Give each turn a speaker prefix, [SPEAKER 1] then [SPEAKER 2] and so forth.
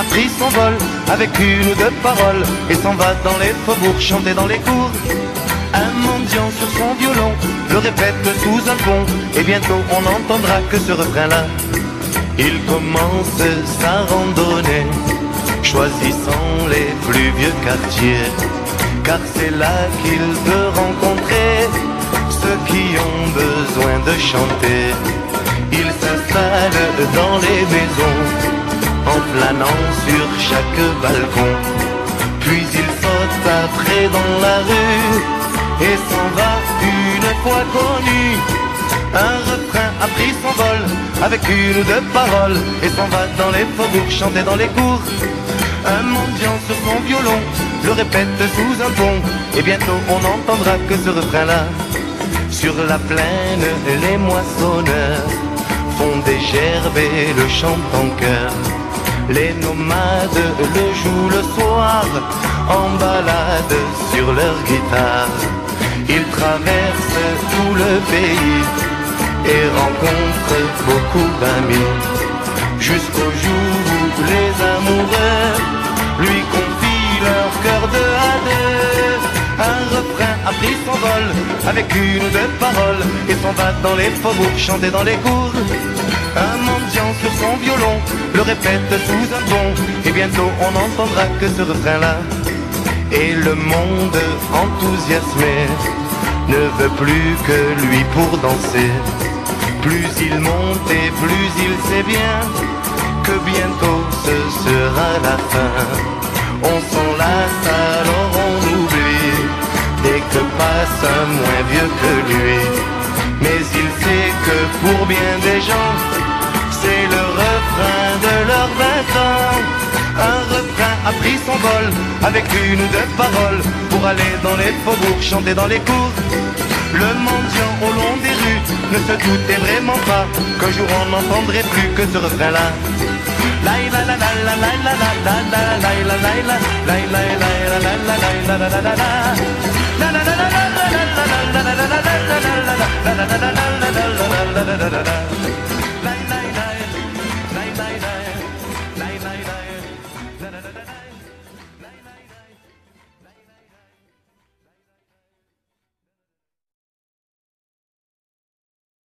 [SPEAKER 1] pris son vol avec une ou deux paroles et s'en va dans les faubourgs chanter dans les cours. Un mendiant sur son violon le répète sous un pont et bientôt on n'entendra que ce refrain-là. Il commence sa randonnée, choisissant les plus vieux quartiers, car c'est là qu'il peut rencontrer ceux qui ont besoin de chanter. Il s'installe dans les maisons, en flânant sur chaque balcon. Puis il saute après dans la rue et s'en va une fois connu. Un refrain a pris son vol avec une ou deux paroles et s'en va dans les faubourgs chanter dans les cours. Un mendiant sur son violon le répète sous un pont et bientôt on n'entendra que ce refrain-là. Sur la plaine, les moissonneurs font des gerbes et le chantent en chœur. Les nomades le jouent le soir en balade sur leur guitare. Ils traversent tout le pays et rencontrent beaucoup d'amis, jusqu'au jour où les amoureux lui confient leur cœur deux à deux. Un refrain a pris son vol avec une ou deux paroles et s'en va dans les faubourgs chanter dans les cours. Un mendiant sur son violon le répète sous un pont et bientôt on n'entendra que ce refrain-là. Et le monde enthousiasmé ne veut plus que lui pour danser. Plus il monte et plus il sait bien que bientôt ce sera la fin. On s'enlace alors on oublie dès que passe un moins vieux que lui. Mais il sait que pour bien des gens c'est le refrain de leurs 20 ans. Un refrain a pris son vol avec une ou deux paroles pour aller dans les faubourgs chanter dans les cours. Le mendiant au long des rues ne se doutait vraiment pas qu'un jour on n'entendrait plus que ce refrain-là. La